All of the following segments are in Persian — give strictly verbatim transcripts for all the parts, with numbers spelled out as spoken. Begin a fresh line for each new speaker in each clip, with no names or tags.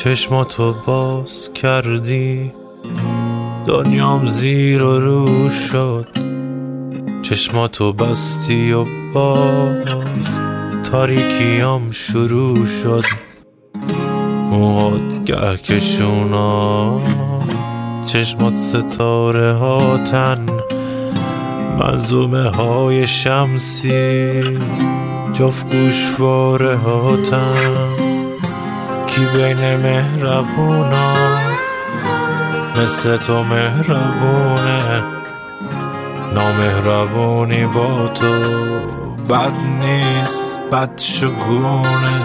چشماتو باز کردی دنیام زیر و رو شد، چشماتو بستی و باز تاریکیام شروع شد. موهات گه کشونا، چشمات ستاره هاتن، منظومه های شمسی جفت گوشواره هاتن. کی بین مهربونا مثل تو مهربونه، نامهربونی با تو بد نیست، بد شگونه.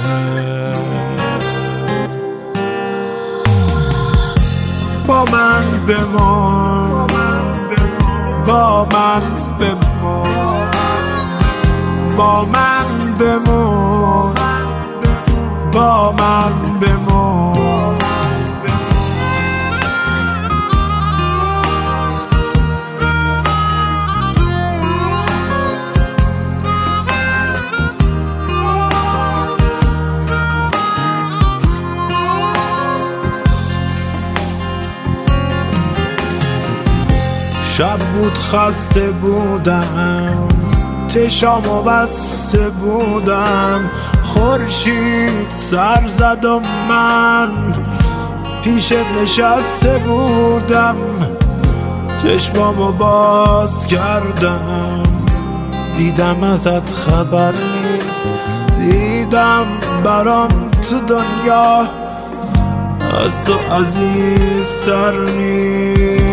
با من بمان، با من بمان، با من بمان، با من بمان. شب بود خسته بودم، چشامو بسته بودم، خورشید سر زد و من پیشت نشسته بودم. چشمامو باز کردم، دیدم ازت خبر نیست، دیدم برام تو دنیا از تو عزیز سر نیست.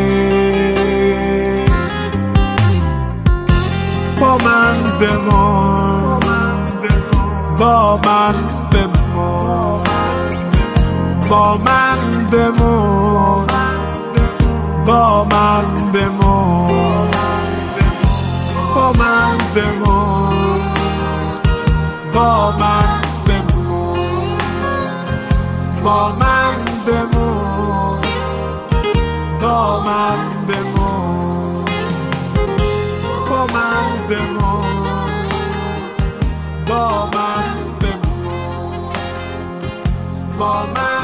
با من بمان، با من بمان، با من بمان، با من بمان، با من بمان، با من بمان، با من بمان، با من بمان، با من بمان، با من بمان، با من